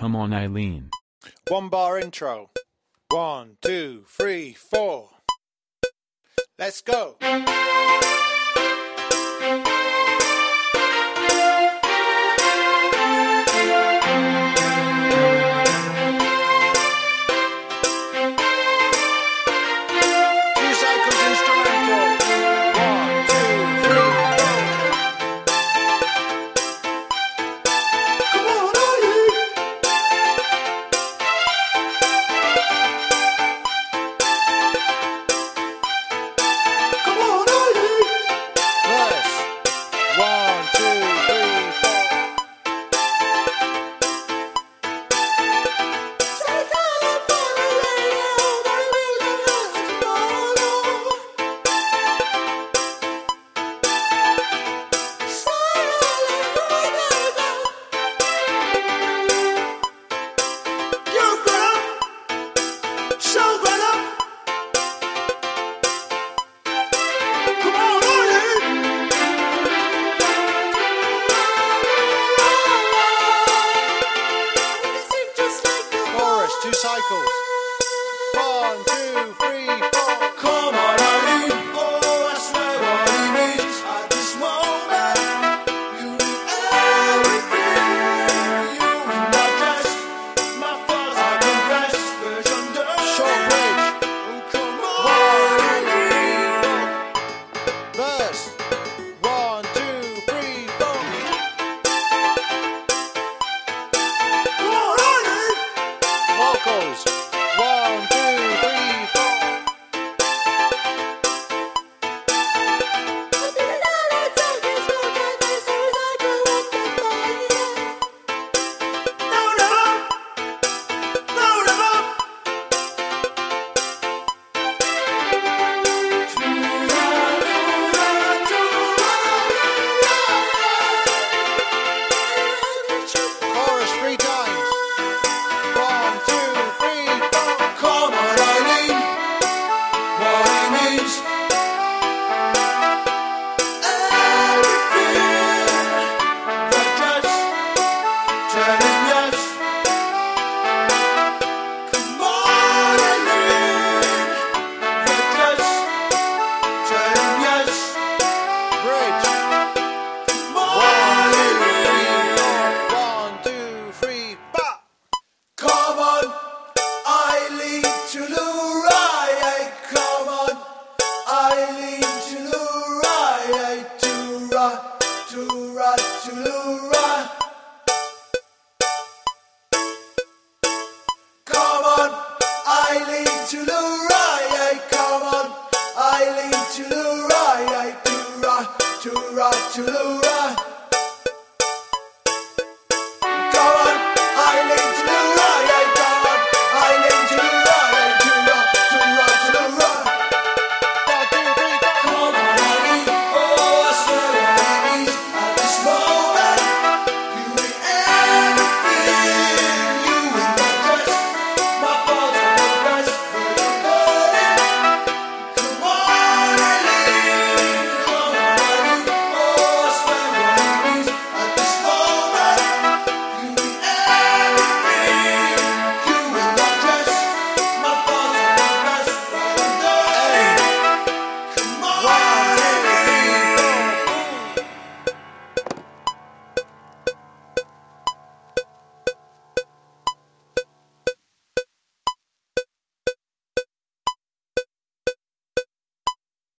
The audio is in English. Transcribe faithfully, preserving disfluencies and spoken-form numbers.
Come on, Eileen. One bar intro. One, two, three, four. Let's go. Two cycles instrumental. One, two, three, four. Come on, Eileen. Come on, Eileen. Verse. One, two, three, four. You're grown up, so grown up. Come on, Eileen. Chorus, two cycles. One, two, three, four. Come on, Eileen. Oh, I swear what he needs at this moment. You need everything. You need not just my faults, I confess. Version done. Short bridge. Oh, come on, Eileen. Verse. One, two, three, four. Come on, Eileen. Vocals. One, two, three, four. Load 'em up. Load 'em up. Chorus three times. One, two, three, four. Come on, Eileen. What he needs. Everything. The dress. Turning yes. Come on, Eileen. The dress. Turning yes. Bridge. Come on, Eileen. One, two, three, ba. Come on, Eileen to the right. Come on, Eileen to the right. To right, to right, to the right. Come on, Eileen to the right. Come on, Eileen to the right. To right, to right, to the